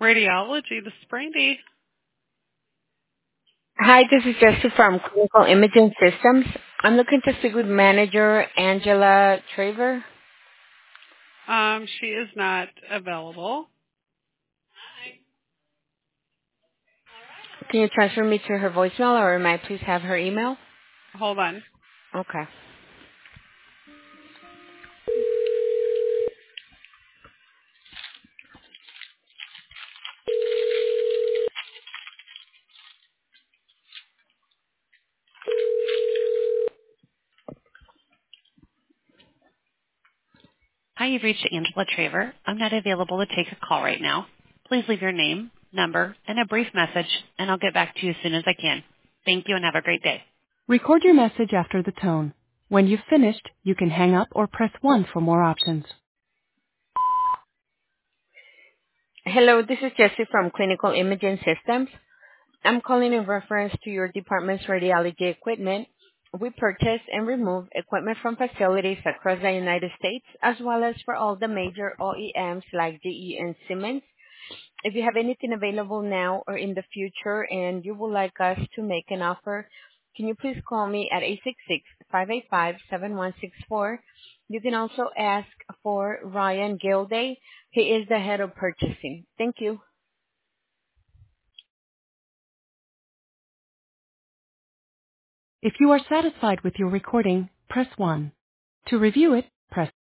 Radiology, this is Brandy. Hi, this is Jessie from Clinical Imaging Systems. I'm looking to speak with manager Angela Traver. She is not available. Can you transfer me to her voicemail, or may I please have her email? Hold on. Okay. Hi, you've reached Angela Traver. I'm not available to take a call right now. Please leave your name, number, and a brief message, and I'll get back to you as soon as I can. Thank you and have a great day. Record your message after the tone. When you've finished, you can hang up or press 1 for more options. Hello, this is Jessie from Clinical Imaging Systems. I'm calling in reference to your department's radiology equipment. We purchase and remove equipment from facilities across the United States, as well as for all the major OEMs like GE and Siemens. If you have anything available now or in the future and you would like us to make an offer, can you please call me at 866-585-7164? You can also ask for Ryan Gilday. He is the head of purchasing. Thank you. If you are satisfied with your recording, press 1. To review it, press